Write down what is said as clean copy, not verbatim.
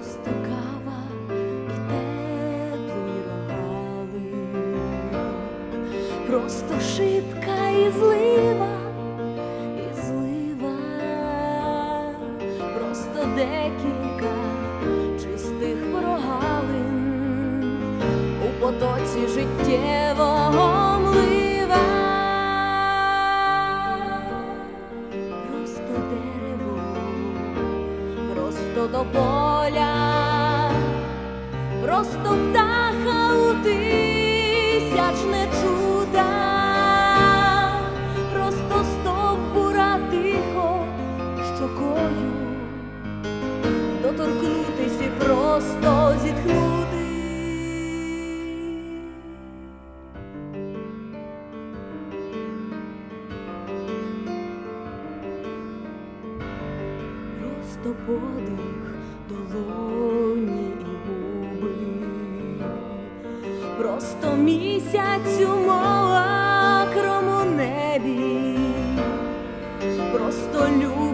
Просто кава і теплий рогалик, просто шибка і злива, просто декілька чистих прогалин у потоці життєвого млива. Просто дерево, просто до поля, просто птаха у тисячне чуда, просто стовбура тихо щокою доторкнутись і просто зітхнути. Просто подих долоні і губи, просто місяць у мокрому небі, просто любов